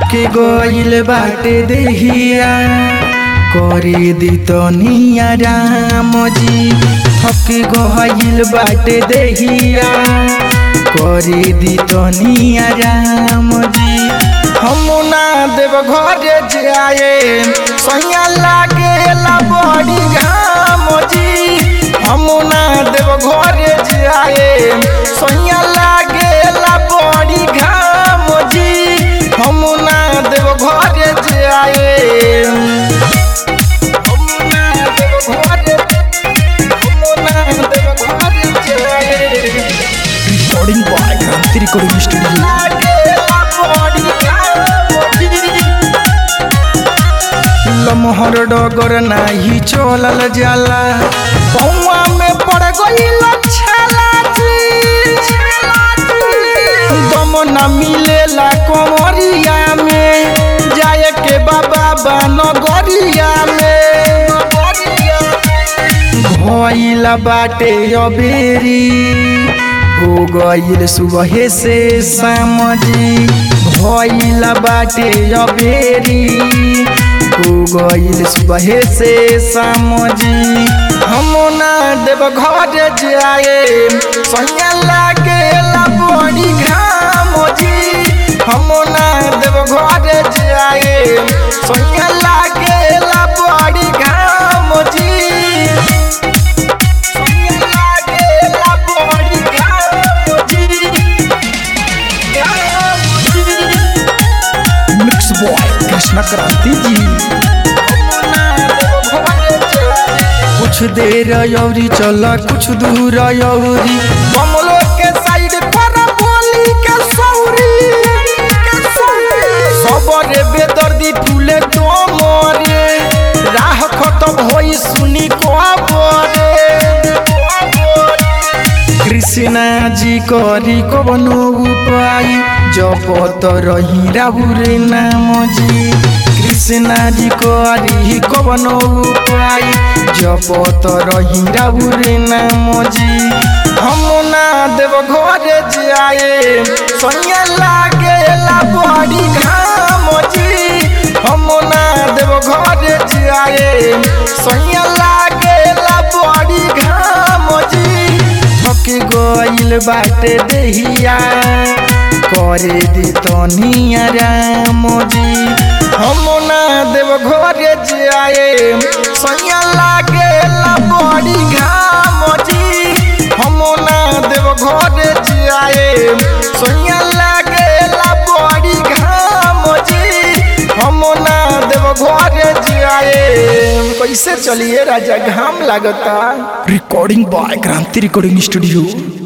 थके गइल बाटे देहिया करे दी तनिया राम जी। थके गइल बाटे देहिया करे दी तनिया राम जी। हम ना देव घरे जाए सैया लागेला बड़ी घाम जी। हम ना देव घरे जाए सैया लागेला बड़ी घाम जी। हम ना देव घरे जाए recording by Kranti recording studio. लमहर डगर नाही चलल जाला पौआ में पड़ गइल छाला जी। दम न मिलेला कमरिया में जाए के बाबा नगरिया में। भइला बाटे अबेरी हो गइल सुबह से शाम जी। भइला बाटे अबेरी हो गइल सुबह से शाम जी। हम ना देव घरे जाए सैया लागेला बड़ी घाम जी। हम ना देव घरे जाए सैया लागेला बड़ी घाम जी। कृष्णा क्रांति जी कुछ देर यौरी चला कुछ दूर यौरी कमलो के साइड पर बोली के सौरी। सबरे बेदर्दी फूले तो मोरे राह खत्म होई सुनी को बोरे। कृष्णा जी करी कवनो उपाय जपत रही राहुरे नाम जी। कृष्णा जी करी कवनो उपाय जपत रही राहुरे नाम जी। हम ना देव घरे जाए सैया लागेला बड़ी घाम जी। हम ना देव घरे जाए सैया लागेला बड़ी घाम जी। थके गइल बाटे देहिया करे दी तनिया राम जी। हम ना देव घरे जाए सैया लागेला बड़ी घाम जी। हम ना देव घरे जाए सैया लागेला बड़ी घाम जी। हम ना देव घरे जाए कैसे चलिए राजा घाम लागता। Recording by Kranti recording studio.